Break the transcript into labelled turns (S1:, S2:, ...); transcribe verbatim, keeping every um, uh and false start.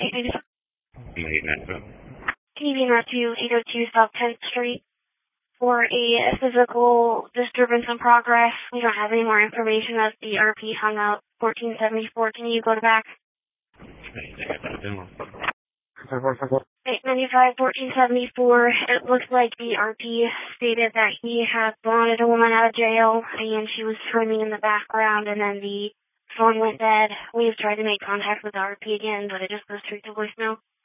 S1: Late night, so.
S2: Can you be not to eight oh two South tenth Street for a physical disturbance in progress? We don't have any more information as the R P hung out fourteen seventy-four. Can you go to back? eight ninety-five, fourteen seventy-four. It looks like the R P stated that he had bonded a woman out of jail and she was screaming in the background, and then the phone went dead. We've tried to make contact with the R P again, but it just goes straight to voicemail.